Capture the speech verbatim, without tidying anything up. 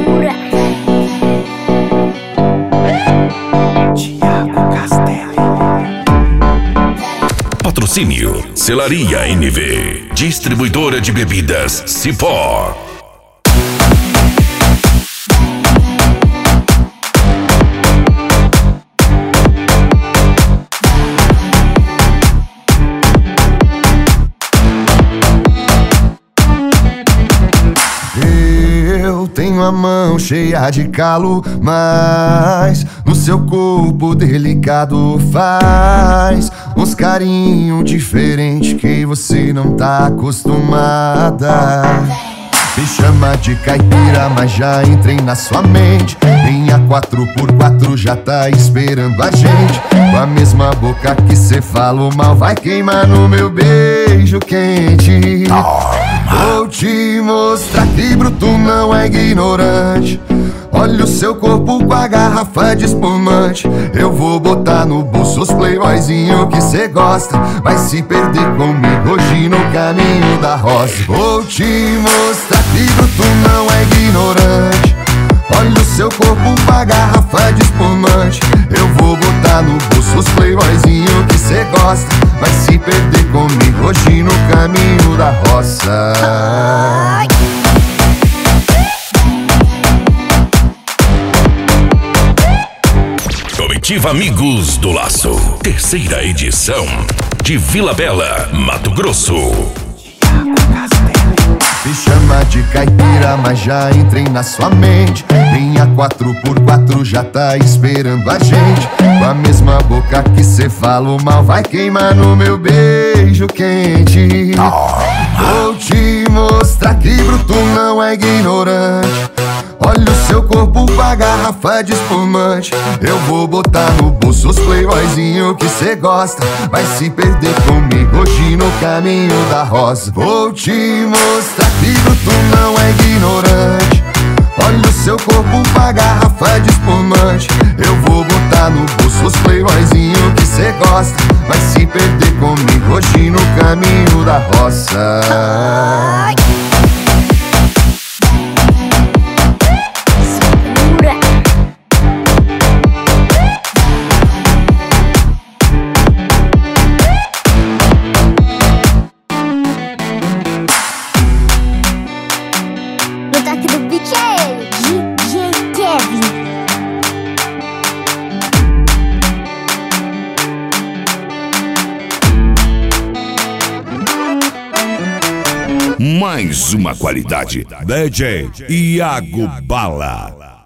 Patrocínio Celaria N V, distribuidora de bebidas Cipó. Eu tenho a mão cheia de calo, mas no seu corpo delicado faz uns carinhos diferentes que você não tá acostumada. Me chama de caipira, mas já entrei na sua mente. Em A quatro por quatro já tá esperando a gente. Com a mesma boca que cê fala o mal, vai queimar no meu beijo quente. Vou te mostrar que bruto não é ignorante. Olha o seu corpo com a garrafa de espumante. Eu vou botar no bolso os playboyzinho que cê gosta. Vai se perder comigo hoje no caminho da rosa. Vou te mostrar que bruto não é ignorante. Olha o seu corpo com a garrafa de espumante. Eu vou botar no bolso os playboyzinho que cê gosta. Vai se perder comigo hoje no caminho da roça. Comitiva Amigos do Laço, terceira edição, de Vila Bela, Mato Grosso. Me chama de caipira, mas já entrei na sua mente. Em A quatro por quatro já tá esperando a gente. Com a mesma boca que cê fala o mal, vai queimar no meu beijo quente. Vou te mostrar que bruto não é ignorante. Olha o seu corpo com a garrafa de espumante. Eu vou botar no bolso os playboyzinho que cê gosta. Vai se perder comigo hoje no caminho da rosa. Vou te mostrar que bruto não é ignorante. Olha o seu corpo com a garrafa de espumante. Eu vou botar no bolso os playboyzinho que cê gosta. Vai se perder comigo hoje no caminho da roça. Mais uma qualidade. D J Iago Bala.